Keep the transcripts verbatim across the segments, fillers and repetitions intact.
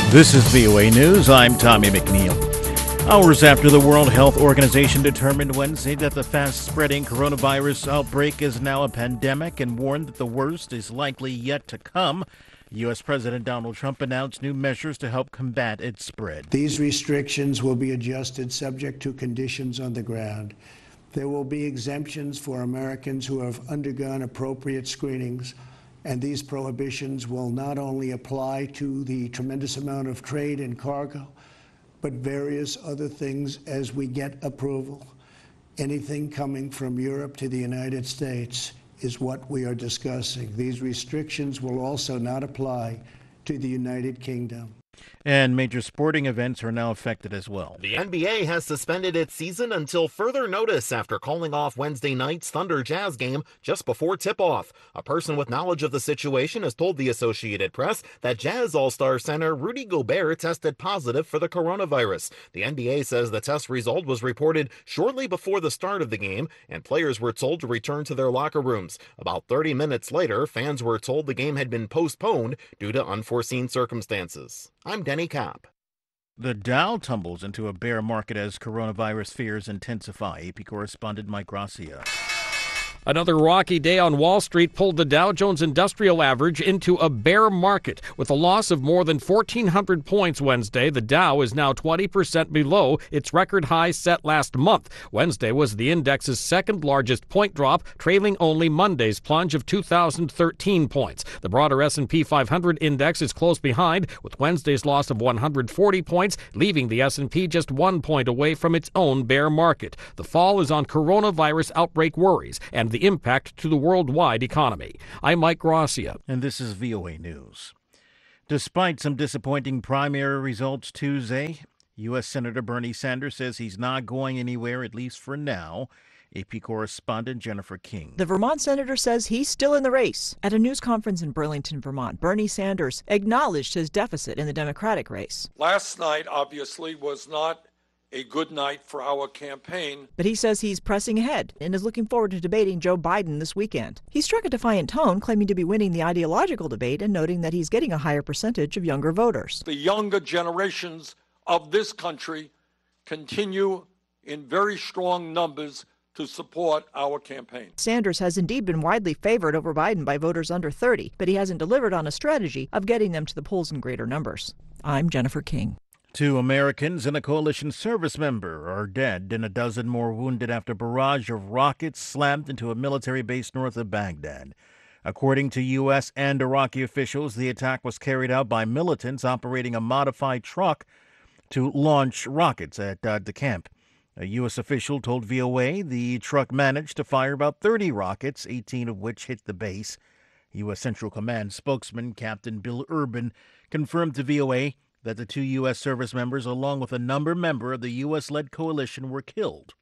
This is V O A News. I'm Tommy McNeil. Hours after the World Health Organization determined Wednesday that the fast-spreading coronavirus outbreak is now a pandemic and warned that the worst is likely yet to come, U S. President Donald Trump announced new measures to help combat its spread. These restrictions will be adjusted subject to conditions on the ground. There will be exemptions for Americans who have undergone appropriate screenings, and these prohibitions will not only apply to the tremendous amount of trade and cargo, but various other things as we get approval. Anything coming from Europe to the United States is what we are discussing. These restrictions will also not apply to the United Kingdom. And major sporting events are now affected as well. The N B A has suspended its season until further notice after calling off Wednesday night's Thunder Jazz game just before tip-off. A person with knowledge of the situation has told the Associated Press that Jazz All-Star center Rudy Gobert tested positive for the coronavirus. The N B A says the test result was reported shortly before the start of the game, and players were told to return to their locker rooms. About thirty minutes later, fans were told the game had been postponed due to unforeseen circumstances. I'm Denny Kopp. The Dow tumbles into a bear market as coronavirus fears intensify. A P correspondent Mike Gracia. Another rocky day on Wall Street pulled the Dow Jones Industrial Average into a bear market. With a loss of more than fourteen hundred points Wednesday, the Dow is now twenty percent below its record high set last month. Wednesday was the index's second largest point drop, trailing only Monday's plunge of two thousand thirteen points. The broader S and P five hundred index is close behind, with Wednesday's loss of one hundred forty points, leaving the S and P just one point away from its own bear market. The fall is on coronavirus outbreak worries and the impact to the worldwide economy. I'm Mike Gracia. And this is V O A News. Despite some disappointing primary results Tuesday, U S. Senator Bernie Sanders says he's not going anywhere, at least for now. A P correspondent Jennifer King. The Vermont senator says he's still in the race. At a news conference in Burlington, Vermont, Bernie Sanders acknowledged his deficit in the Democratic race. Last night, obviously, was not a good night for our campaign. But he says he's pressing ahead and is looking forward to debating Joe Biden this weekend. He struck a defiant tone, claiming to be winning the ideological debate and noting that he's getting a higher percentage of younger voters. The younger generations of this country continue in very strong numbers to support our campaign. Sanders has indeed been widely favored over Biden by voters under thirty, but he hasn't delivered on a strategy of getting them to the polls in greater numbers. I'm Jennifer King. Two Americans and a coalition service member are dead and a dozen more wounded after a barrage of rockets slammed into a military base north of Baghdad. According to U S and Iraqi officials, the attack was carried out by militants operating a modified truck to launch rockets at uh, the camp. A U S official told V O A the truck managed to fire about thirty rockets, eighteen of which hit the base. U S. Central Command spokesman Captain Bill Urban confirmed to V O A that the two U S service members, along with a number member of the U S-led coalition, were killed.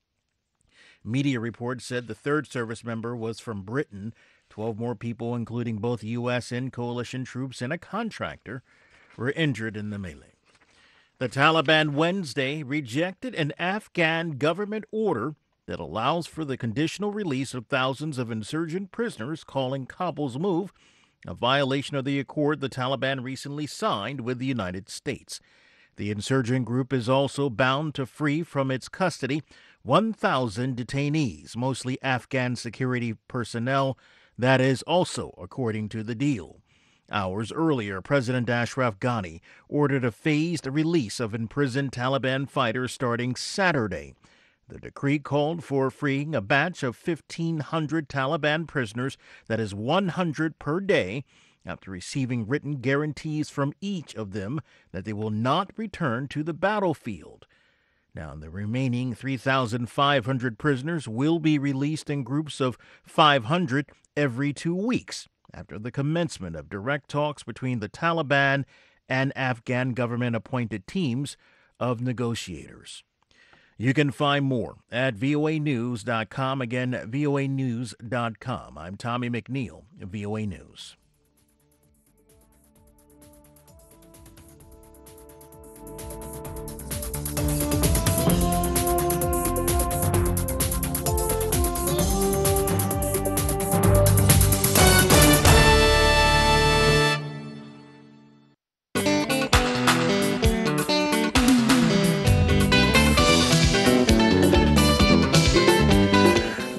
Media reports said the third service member was from Britain. Twelve more people, including both U S and coalition troops and a contractor, were injured in the melee. The Taliban Wednesday rejected an Afghan government order that allows for the conditional release of thousands of insurgent prisoners, calling Kabul's move a violation of the accord the Taliban recently signed with the United States. The insurgent group is also bound to free from its custody one thousand detainees, mostly Afghan security personnel. That is also according to the deal. Hours earlier, President Ashraf Ghani ordered a phased release of imprisoned Taliban fighters starting Saturday. The decree called for freeing a batch of fifteen hundred Taliban prisoners, that is one hundred per day, after receiving written guarantees from each of them that they will not return to the battlefield. Now, the remaining three thousand five hundred prisoners will be released in groups of five hundred every two weeks after the commencement of direct talks between the Taliban and Afghan government-appointed teams of negotiators. You can find more at V O A news dot com. Again, V O A news dot com. I'm Tommy McNeil, V O A News.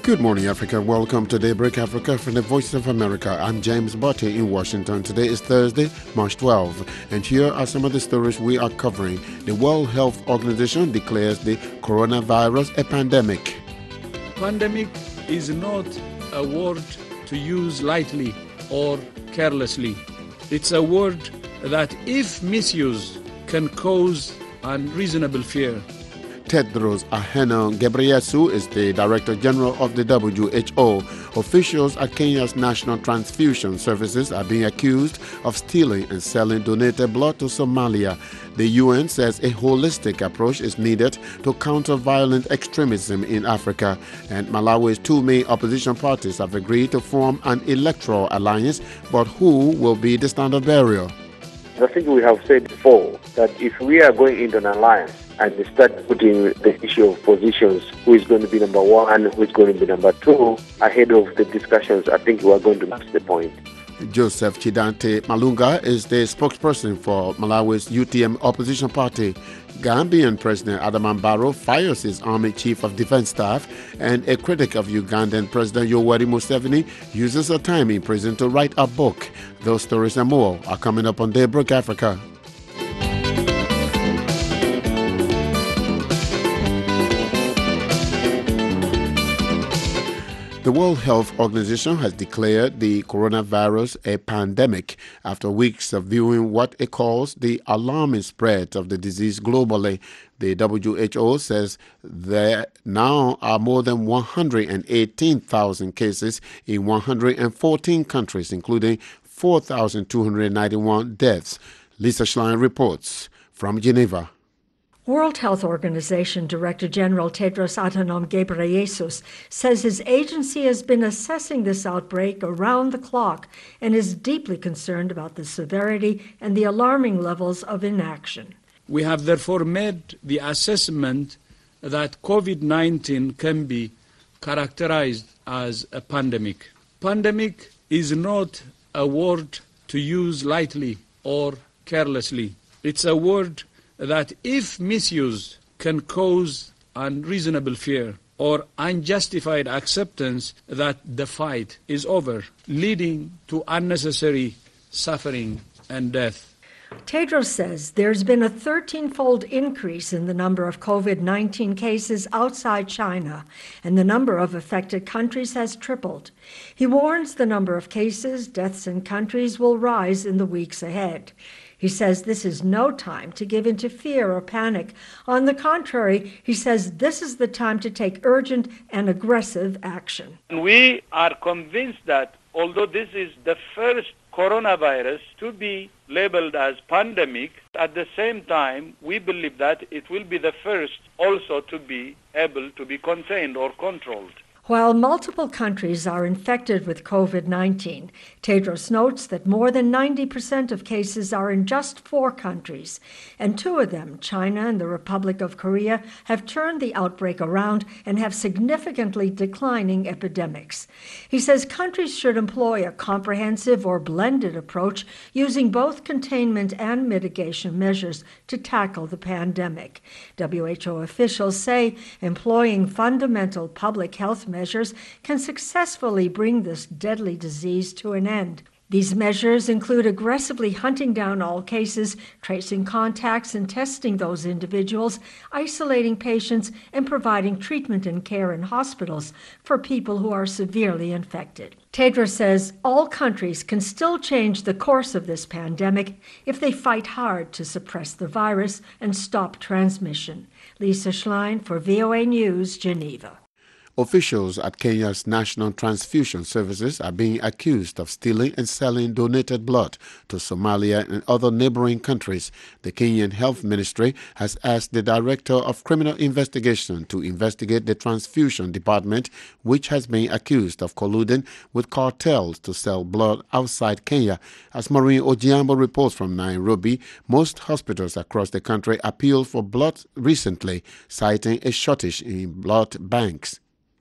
Good morning, Africa. Welcome to Daybreak Africa from the Voice of America. I'm James Botte in Washington. Today is Thursday, March twelfth, and here are some of the stories we are covering. The World Health Organization declares the coronavirus a pandemic. Pandemic is not a word to use lightly or carelessly. It's a word that, if misused, can cause unreasonable fear. Tedros Adhanom Ghebreyesus is the Director General of the W H O. Officials at Kenya's National Transfusion Services are being accused of stealing and selling donated blood to Somalia. The U N says a holistic approach is needed to counter violent extremism in Africa. And Malawi's two main opposition parties have agreed to form an electoral alliance, but who will be the standard bearer? I think we have said before that if we are going into an alliance and we start putting the issue of positions, who is going to be number one, who is going to be number two, ahead of the discussions, I think we are going to miss the point. Joseph Chidante Malunga is the spokesperson for Malawi's U T M opposition party. Gambian President Adama Barrow fires his army chief of defense staff, and a critic of Ugandan President Yoweri Museveni uses her time in prison to write a book. Those stories and more are coming up on Daybreak Africa. The World Health Organization has declared the coronavirus a pandemic after weeks of viewing what it calls the alarming spread of the disease globally. The W H O says there now are more than one hundred eighteen thousand cases in one hundred fourteen countries, including four thousand two hundred ninety-one deaths. Lisa Schlein reports from Geneva. World Health Organization Director General Tedros Adhanom Ghebreyesus says his agency has been assessing this outbreak around the clock and is deeply concerned about the severity and the alarming levels of inaction. We have therefore made the assessment that COVID nineteen can be characterized as a pandemic. Pandemic is not a word to use lightly or carelessly. It's a word that, if misused, can cause unreasonable fear or unjustified acceptance that the fight is over, leading to unnecessary suffering and death. Tedros says there's been a thirteen-fold increase in the number of COVID nineteen cases outside China, and the number of affected countries has tripled. He warns the number of cases, deaths, and countries will rise in the weeks ahead. He says this is no time to give in to fear or panic. On the contrary, he says this is the time to take urgent and aggressive action. We are convinced that although this is the first coronavirus to be labeled as pandemic, at the same time, we believe that it will be the first also to be able to be contained or controlled. While multiple countries are infected with COVID nineteen, Tedros notes that more than ninety percent of cases are in just four countries, and two of them, China and the Republic of Korea, have turned the outbreak around and have significantly declining epidemics. He says countries should employ a comprehensive or blended approach using both containment and mitigation measures to tackle the pandemic. W H O officials say employing fundamental public health measures measures can successfully bring this deadly disease to an end. These measures include aggressively hunting down all cases, tracing contacts and testing those individuals, isolating patients, and providing treatment and care in hospitals for people who are severely infected. Tedros says all countries can still change the course of this pandemic if they fight hard to suppress the virus and stop transmission. Lisa Schlein for V O A News, Geneva. Officials at Kenya's National Transfusion Services are being accused of stealing and selling donated blood to Somalia and other neighboring countries. The Kenyan Health Ministry has asked the Director of Criminal Investigation to investigate the transfusion department, which has been accused of colluding with cartels to sell blood outside Kenya. As Maureen Ojiambo reports from Nairobi, most hospitals across the country appealed for blood recently, citing a shortage in blood banks.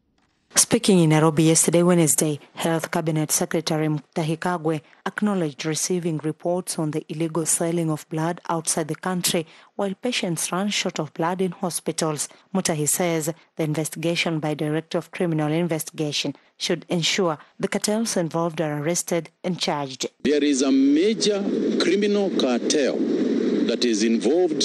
Speaking in Nairobi yesterday, Wednesday, Health Cabinet Secretary Mutahi Kagwe acknowledged receiving reports on the illegal selling of blood outside the country while patients run short of blood in hospitals. Mutahi says the investigation by Director of Criminal Investigation should ensure the cartels involved are arrested and charged. There is a major criminal cartel that is involved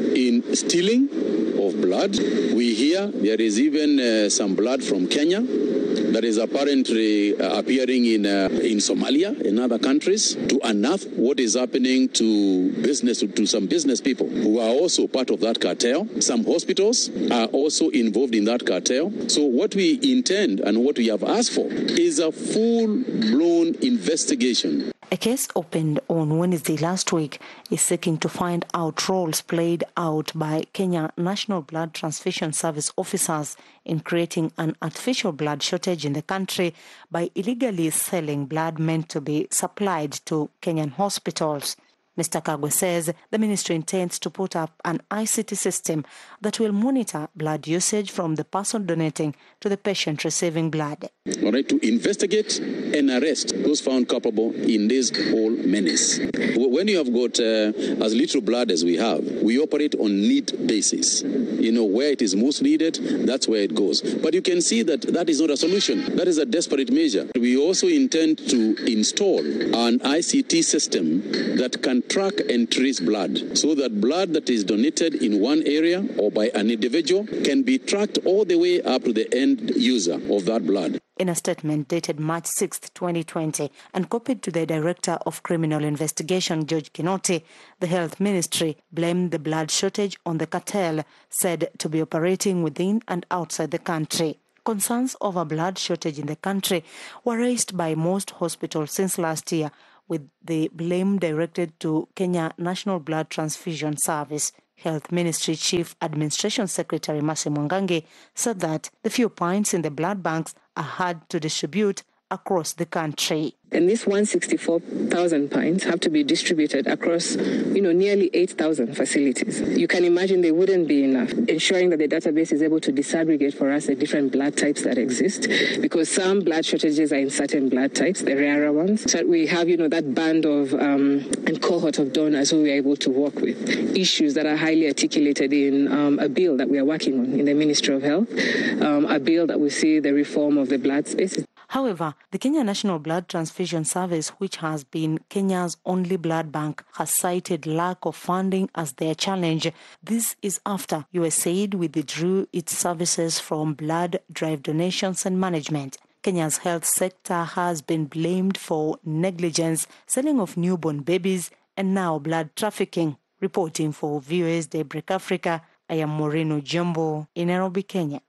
in stealing of blood. We hear there is even uh, some blood from Kenya that is apparently uh, appearing in uh, in Somalia and other countries to unearth what is happening to business to some business people who are also part of that cartel. Some hospitals are also involved in that cartel. So what we intend and what we have asked for is a full-blown investigation. A case opened on Wednesday last week is seeking to find out roles played out by Kenya National Blood Transfusion Service officers in creating an artificial blood shortage in the country by illegally selling blood meant to be supplied to Kenyan hospitals. Mister Kagwe says the ministry intends to put up an I C T system that will monitor blood usage from the person donating to the patient receiving blood. All right, to investigate and arrest those found culpable in this whole menace. When you have got uh, as little blood as we have, we operate on need basis. You know, where it is most needed, that's where it goes. But you can see that that is not a solution. That is a desperate measure. We also intend to install an I C T system that can track and trace blood so that blood that is donated in one area or by an individual can be tracked all the way up to the end user of that blood. In a statement dated March sixth, twenty twenty, and copied to the Director of Criminal Investigation, George Kinoti, the Health Ministry blamed the blood shortage on the cartel, said to be operating within and outside the country. Concerns over blood shortage in the country were raised by most hospitals since last year, with the blame directed to Kenya National Blood Transfusion Service. Health Ministry Chief Administration Secretary Mercy Mwangangi said that the few pints in the blood banks are hard to distribute across the country. And these one hundred sixty-four thousand pints have to be distributed across, you know, nearly eight thousand facilities. You can imagine they wouldn't be enough. Ensuring that the database is able to disaggregate for us the different blood types that exist, because some blood shortages are in certain blood types, the rarer ones. So we have, you know, that band of um, and cohort of donors who we are able to work with. Issues that are highly articulated in um, a bill that we are working on in the Ministry of Health, um, a bill that will see the reform of the blood space. However, the Kenya National Blood Transfusion Service, which has been Kenya's only blood bank, has cited lack of funding as their challenge. This is after U S A I D withdrew its services from blood drive donations and management. Kenya's health sector has been blamed for negligence, selling of newborn babies, and now blood trafficking. Reporting for V O A's Daybreak Africa, I am Moreno Jumbo in Nairobi, Kenya.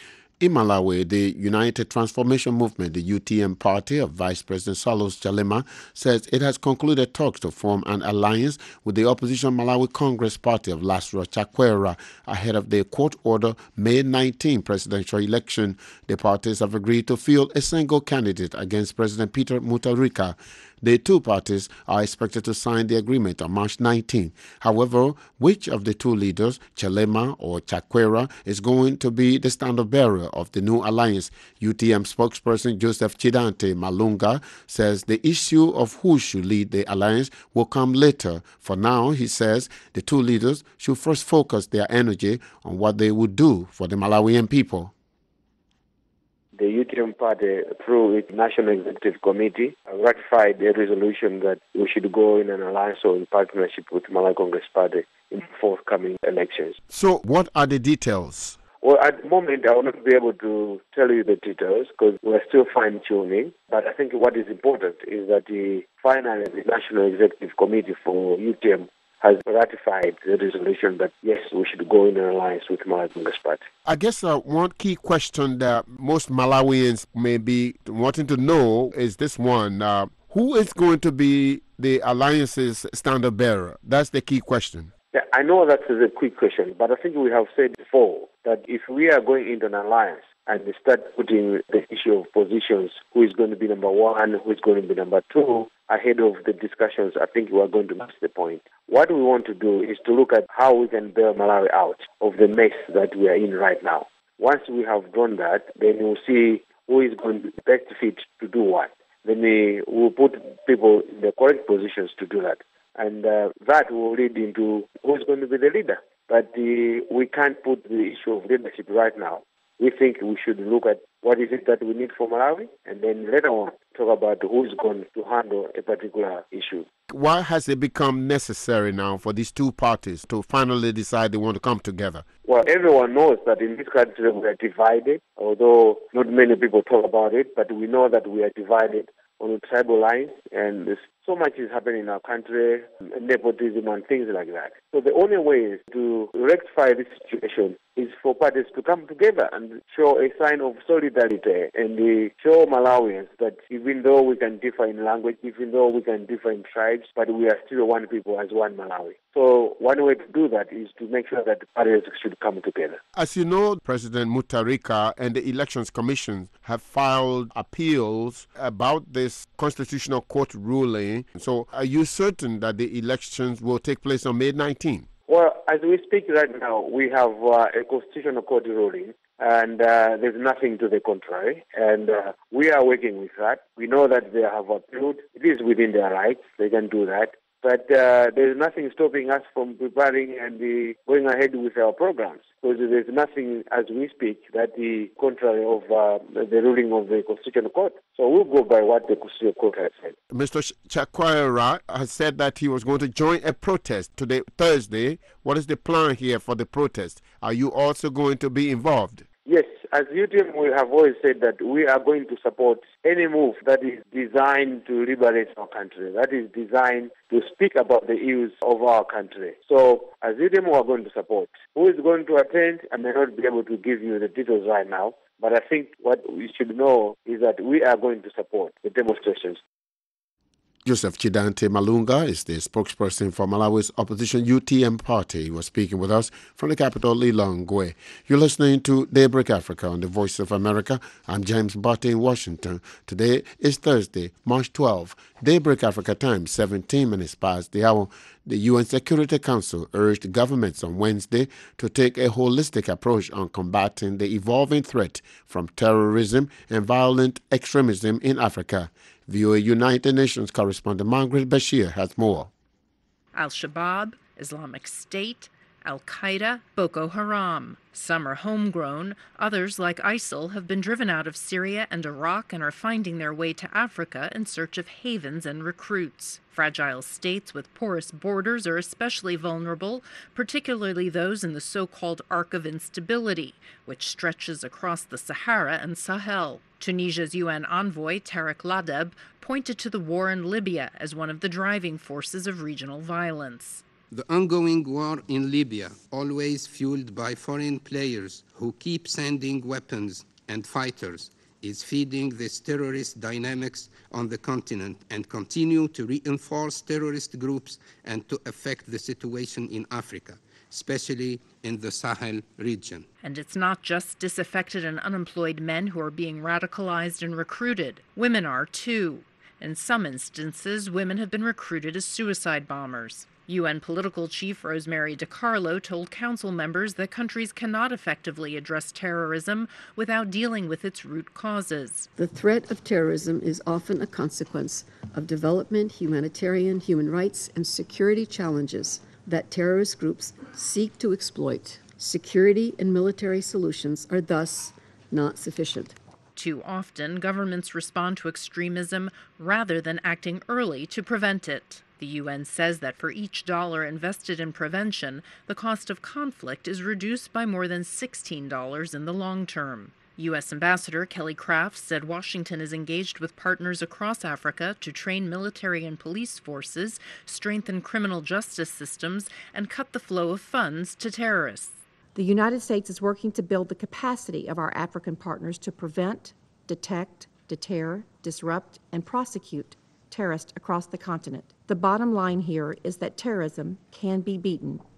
In Malawi, the United Transformation Movement, the U T M party of Vice President Salus Chalema, says it has concluded talks to form an alliance with the opposition Malawi Congress Party of Lazarus Chakwera ahead of the court-ordered May nineteenth presidential election. The parties have agreed to field a single candidate against President Peter Mutharika. The two parties are expected to sign the agreement on March nineteenth. However, which of the two leaders, Chalema or Chakwera, is going to be the standard-bearer of the new alliance? U T M spokesperson Joseph Chidante Malunga says the issue of who should lead the alliance will come later. For now, he says the two leaders should first focus their energy on what they would do for the Malawian people. The U T M party, through its National Executive Committee, ratified a resolution that we should go in an alliance or in partnership with the Malawi Congress Party in forthcoming elections. So what are the details? Well, at the moment, I will not be able to tell you the details because we're still fine-tuning. But I think what is important is that the finally the National Executive Committee for U T M has ratified the resolution that, yes, we should go in an alliance with Malawi Congress Party. I guess uh, one key question that most Malawians may be wanting to know is this one. Uh, who is going to be the alliance's standard bearer? That's the key question. Yeah, I know that is a quick question, but I think we have said before that if we are going into an alliance and we start putting the issue of positions, who is going to be number one, who is going to be number two, ahead of the discussions, I think we are going to miss the point. What we want to do is to look at how we can bail Malawi out of the mess that we are in right now. Once we have done that, then we'll see who is going to be best fit to do what. Then we will put people in the correct positions to do that. And uh, that will lead into who's going to be the leader. But the, we can't put the issue of leadership right now. We think we should look at what is it that we need for Malawi, and then later on talk about who is going to handle a particular issue. Why has it become necessary now for these two parties to finally decide they want to come together? Well, everyone knows that in this country we are divided, although not many people talk about it, but we know that we are divided on tribal lines, and there's so much is happening in our country, nepotism and things like that. So the only way to rectify this situation is for parties to come together and show a sign of solidarity and uh, show Malawians that even though we can differ in language, even though we can differ in tribes, but we are still one people as one Malawi. So one way to do that is to make sure that the parties should come together. As you know, President Mutharika and the Elections Commission have filed appeals about this Constitutional Court ruling. So are you certain that the elections will take place on May nineteenth? Well, as we speak right now, we have uh, a Constitutional Court ruling, and uh, there's nothing to the contrary. And uh, we are working with that. We know that they have appealed. It is within their rights. They can do that. But uh, there's nothing stopping us from preparing and uh, going ahead with our programs. Because there's nothing, as we speak, that the contrary of uh, the ruling of the Constitutional Court. So we'll go by what the Constitutional Court has said. Mister Chakwera has said that he was going to join a protest today, Thursday. What is the plan here for the protest? Are you also going to be involved? Yes, as U T M, we have always said that we are going to support any move that is designed to liberate our country, that is designed to speak about the ills of our country. So, as U T M, we are going to support. Who is going to attend? I may not be able to give you the details right now, but I think what we should know is that we are going to support the demonstrations. Joseph Chidante Malunga is the spokesperson for Malawi's opposition U T M party. He was speaking with us from the capital, Lilongwe. You're listening to Daybreak Africa on the Voice of America. I'm James Barty in Washington. Today is Thursday, March twelfth. Daybreak Africa time, seventeen minutes past the hour. The U N Security Council urged governments on Wednesday to take a holistic approach on combating the evolving threat from terrorism and violent extremism in Africa. V O A United Nations correspondent Margaret Bashir has more. Al-Shabaab, Islamic State, Al-Qaeda, Boko Haram. Some are homegrown, others, like ISIL, have been driven out of Syria and Iraq and are finding their way to Africa in search of havens and recruits. Fragile states with porous borders are especially vulnerable, particularly those in the so-called Arc of Instability, which stretches across the Sahara and Sahel. Tunisia's U N envoy, Tarek Ladeb, pointed to the war in Libya as one of the driving forces of regional violence. The ongoing war in Libya, always fueled by foreign players who keep sending weapons and fighters, is feeding this terrorist dynamics on the continent and continue to reinforce terrorist groups and to affect the situation in Africa, especially in the Sahel region. And it's not just disaffected and unemployed men who are being radicalized and recruited. Women are too. In some instances, women have been recruited as suicide bombers. U N political chief Rosemary DiCarlo told council members that countries cannot effectively address terrorism without dealing with its root causes. The threat of terrorism is often a consequence of development, humanitarian, human rights, and security challenges that terrorist groups seek to exploit. Security and military solutions are thus not sufficient. Too often, governments respond to extremism rather than acting early to prevent it. The U N says that for each dollar invested in prevention, the cost of conflict is reduced by more than sixteen dollars in the long term. U S Ambassador Kelly Crafts said Washington is engaged with partners across Africa to train military and police forces, strengthen criminal justice systems, and cut the flow of funds to terrorists. The United States is working to build the capacity of our African partners to prevent, detect, deter, disrupt, and prosecute terrorists across the continent. The bottom line here is that terrorism can be beaten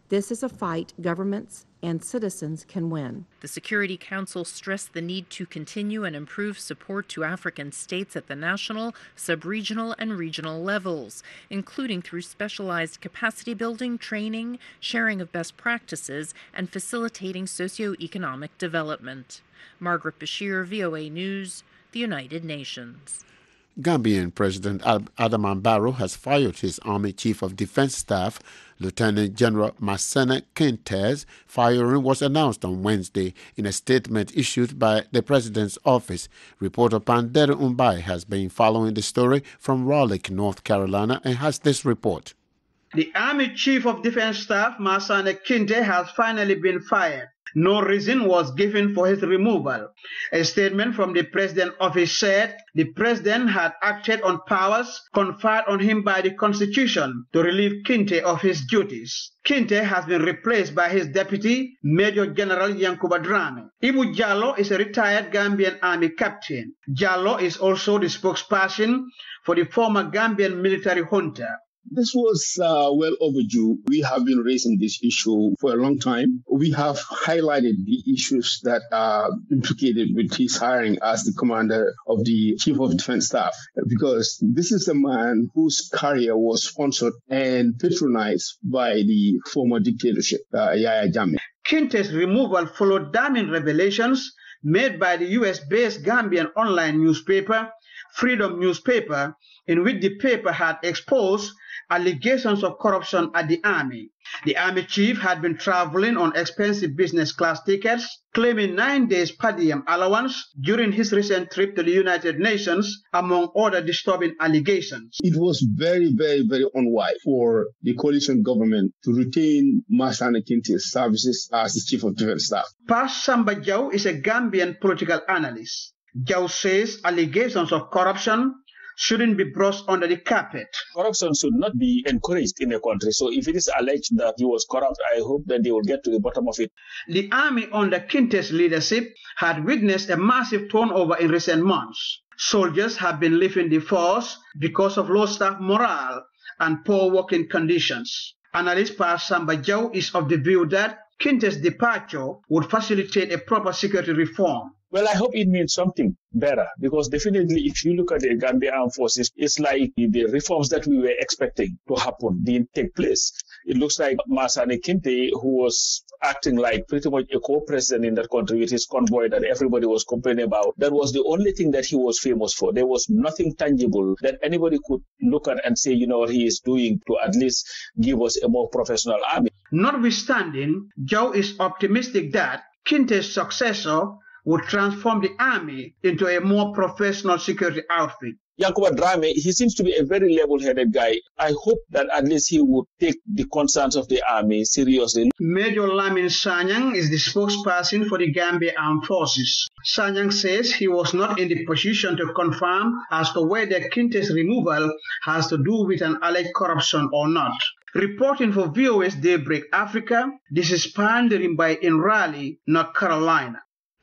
This is a fight governments and citizens can win. The Security Council stressed the need to continue and improve support to African states at the national, sub-regional, and regional levels, including through specialized capacity building, training, sharing of best practices, and facilitating socio-economic development. Margaret Bashir, V O A News, the United Nations. Gambian President Adama Barrow has fired his Army Chief of Defense Staff, Lieutenant General Masana Kintes. Firing was announced on Wednesday in a statement issued by the President's office. Reporter Pandere Umbai has been following the story from Raleigh, North Carolina, and has this report. The Army Chief of Defense Staff, Masana Kinte, has finally been fired. No reason was given for his removal. A statement from the President's office said the President had acted on powers conferred on him by the Constitution to relieve Kinte of his duties. Kinte has been replaced by his deputy, Major General Yankuba Drame. Ibu Jallo is a retired Gambian Army captain. Jallo is also the spokesperson for the former Gambian military junta. This was uh, well overdue. We have been raising this issue for a long time. We have highlighted the issues that are implicated with his hiring as the commander of the Chief of Defense Staff, because this is a man whose career was sponsored and patronized by the former dictatorship, uh, Yahya Jammeh. Kinte's removal followed damning revelations made by the U S-based Gambian online newspaper, Freedom Newspaper, in which the paper had exposed allegations of corruption at the Army. The Army chief had been traveling on expensive business class tickets, claiming nine days per diem allowance during his recent trip to the United Nations, among other disturbing allegations. It was very, very, very unwise for the coalition government to retain Masana Kinte's services as the Chief of Defense Staff. Pas Samba Jau is a Gambian political analyst. Jau says allegations of corruption shouldn't be brushed under the carpet. Corruption should not be encouraged in a country. So if it is alleged that he was corrupt, I hope that they will get to the bottom of it. The army under Kinte's leadership had witnessed a massive turnover in recent months. Soldiers have been leaving the force because of low staff morale and poor working conditions. Analyst Pas Samba Jau is of the view that Kinte's departure would facilitate a proper security reform. Well, I hope it means something better, because definitely if you look at the Gambia Armed Forces, it's like the reforms that we were expecting to happen didn't take place. It looks like Masana Kinte, who was acting like pretty much a co-president in that country with his convoy that everybody was complaining about, that was the only thing that he was famous for. There was nothing tangible that anybody could look at and say, you know what he is doing to at least give us a more professional army. Notwithstanding, Joe is optimistic that Kinte's successor would transform the army into a more professional security outfit. Yankuba Drame, he seems to be a very level-headed guy. I hope that at least he would take the concerns of the army seriously. Major Lamin Sanyang is the spokesperson for the Gambia Armed Forces. Sanyang says he was not in the position to confirm as to whether Kinte's removal has to do with an alleged corruption or not. Reporting for V O A's Daybreak Africa, this is Pandering by in Raleigh, North Carolina.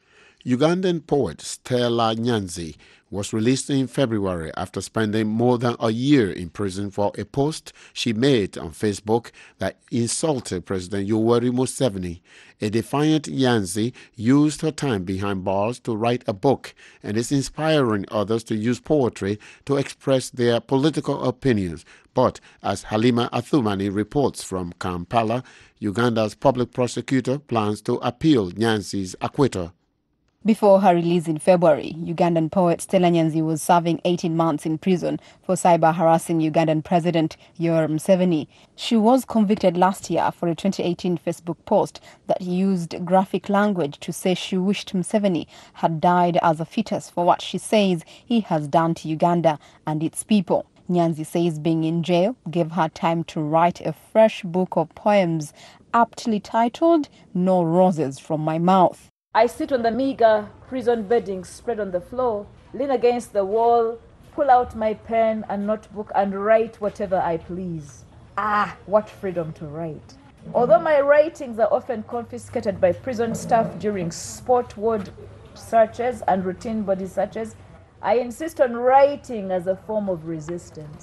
Ugandan poet Stella Nyanzi was released in February after spending more than a year in prison for a post she made on Facebook that insulted President Yoweri Museveni. A defiant Nyanzi used her time behind bars to write a book and is inspiring others to use poetry to express their political opinions. But as Halima Athumani reports from Kampala, Uganda's public prosecutor plans to appeal Nyanzi's acquittal. Before her release in February, Ugandan poet Stella Nyanzi was serving eighteen months in prison for cyber-harassing Ugandan President Yoweri Museveni. She was convicted last year for a twenty eighteen Facebook post that used graphic language to say she wished Museveni had died as a fetus for what she says he has done to Uganda and its people. Nyanzi says being in jail gave her time to write a fresh book of poems aptly titled No Roses from My Mouth. I sit on the meager prison bedding spread on the floor, lean against the wall, pull out my pen and notebook and write whatever I please. Ah, what freedom to write. Although my writings are often confiscated by prison staff during sport ward searches and routine body searches, I insist on writing as a form of resistance.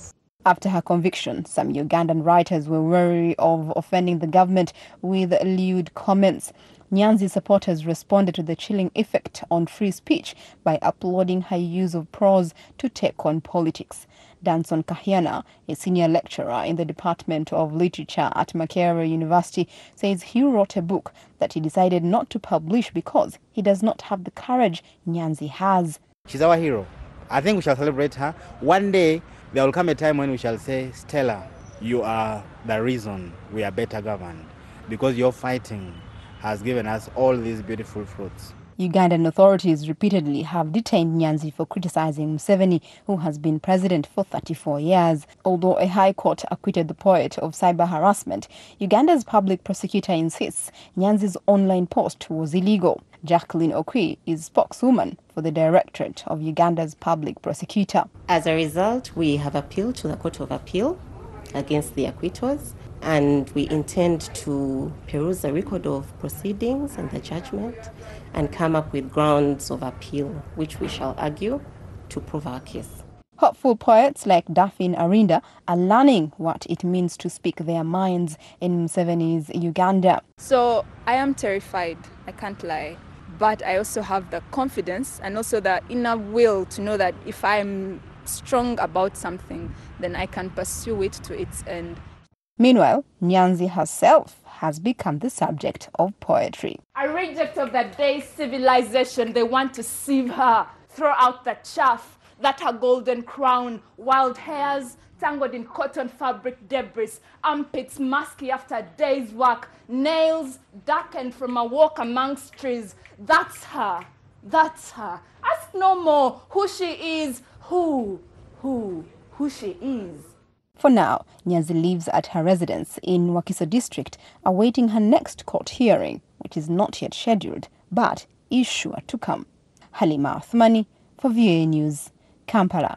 After her conviction, some Ugandan writers were wary of offending the government with lewd comments. Nyanzi's supporters responded to the chilling effect on free speech by applauding her use of prose to take on politics. Danson Kahiana, a senior lecturer in the Department of Literature at Makerere University, says he wrote a book that he decided not to publish because he does not have the courage Nyanzi has. She's our hero. I think we shall celebrate her. One day, there will come a time when we shall say, Stella, you are the reason we are better governed, because your fighting has given us all these beautiful fruits. Ugandan authorities repeatedly have detained Nyanzi for criticizing Museveni, who has been president for thirty-four years. Although a high court acquitted the poet of cyber harassment, Uganda's public prosecutor insists Nyanzi's online post was illegal. Jacqueline Okwi is spokeswoman for the Directorate of Uganda's public prosecutor. As a result, we have appealed to the Court of Appeal against the acquittals, and we intend to peruse the record of proceedings and the judgment and come up with grounds of appeal, which we shall argue to prove our case. Hopeful poets like Daphne Arinda are learning what it means to speak their minds in Museveni's Uganda. So I am terrified, I can't lie, but I also have the confidence and also the inner will to know that if I'm strong about something, then I can pursue it to its end. Meanwhile, Nyanzi herself has become the subject of poetry. A reject of that day's civilization, they want to sieve her, throw out the chaff, that her golden crown, wild hairs tangled in cotton fabric debris, armpits musky after a day's work, nails darkened from a walk amongst trees. That's her, that's her. Ask no more who she is, who, who, who she is. For now, Nyanzi lives at her residence in Wakiso district, awaiting her next court hearing, which is not yet scheduled, but is sure to come. Halima Othmani for V O A News, Kampala.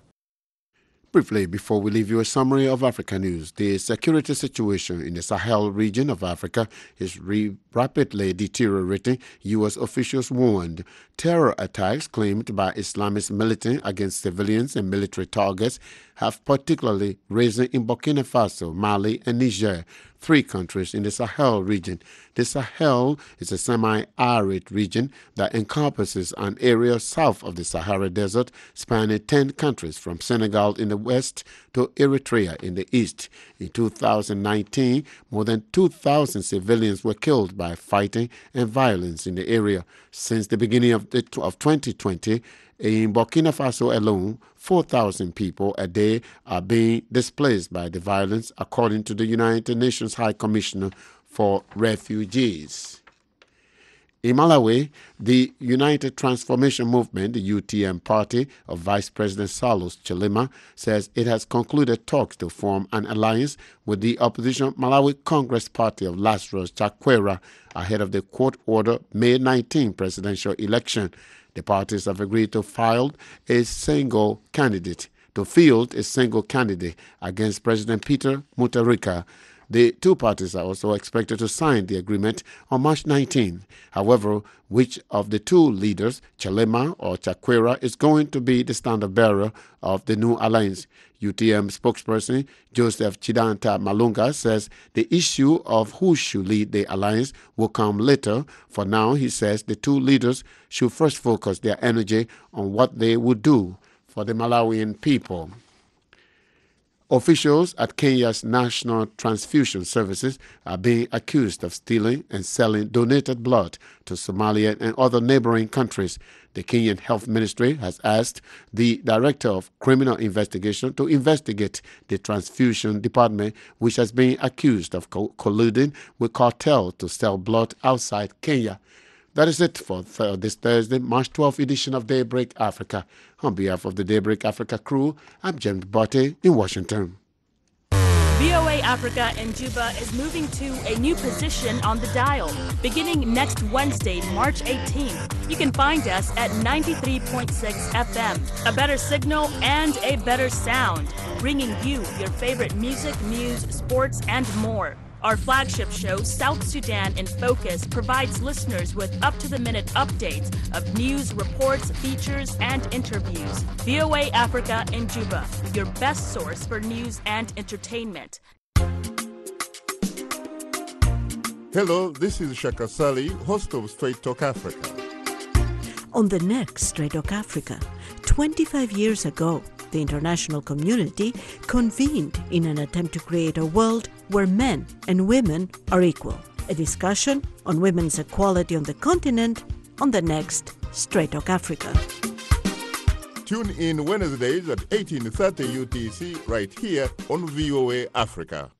Briefly, before we leave you, a summary of Africa news. The security situation in the Sahel region of Africa is re- rapidly deteriorating, U S officials warned. Terror attacks claimed by Islamist militants against civilians and military targets have particularly risen in Burkina Faso, Mali, and Niger, three countries in the Sahel region. The Sahel is a semi-arid region that encompasses an area south of the Sahara Desert, spanning ten countries from Senegal in the west to Eritrea in the east. In two thousand nineteen, more than two thousand civilians were killed by fighting and violence in the area. Since the beginning of, the, of twenty twenty, in Burkina Faso alone, four thousand people a day are being displaced by the violence, according to the United Nations High Commissioner for Refugees. In Malawi, the United Transformation Movement, the U T M party of Vice President Salus Chilima, says it has concluded talks to form an alliance with the opposition Malawi Congress Party of Lazarus Chakwera ahead of the court-ordered May nineteenth presidential election. The parties have agreed to file a single candidate, to field a single candidate against President Peter Mutharika. The two parties are also expected to sign the agreement on March nineteenth. However, which of the two leaders, Chilima or Chakwera, is going to be the standard-bearer of the new alliance? U T M spokesperson Joseph Chidanta Malunga says the issue of who should lead the alliance will come later. For now, he says the two leaders should first focus their energy on what they would do for the Malawian people. Officials at Kenya's National Transfusion Services are being accused of stealing and selling donated blood to Somalia and other neighboring countries. The Kenyan Health Ministry has asked the Director of Criminal Investigation to investigate the transfusion department, which has been accused of co- colluding with cartels to sell blood outside Kenya. That is it for th- this Thursday, March twelfth edition of Daybreak Africa. On behalf of the Daybreak Africa crew, I'm James Botte in Washington. V O A Africa in Juba is moving to a new position on the dial. Beginning next Wednesday, March eighteenth, you can find us at ninety-three point six F M. A better signal and a better sound, bringing you your favorite music, news, sports, and more. Our flagship show, South Sudan in Focus, provides listeners with up-to-the-minute updates of news, reports, features, and interviews. V O A Africa in Juba, your best source for news and entertainment. Hello, this is Shaka Sali, host of Straight Talk Africa. On the next Straight Talk Africa, twenty-five years ago, the international community convened in an attempt to create a world where men and women are equal. A discussion on women's equality on the continent on the next Straight Talk Africa. Tune in Wednesdays at eighteen thirty U T C right here on V O A Africa.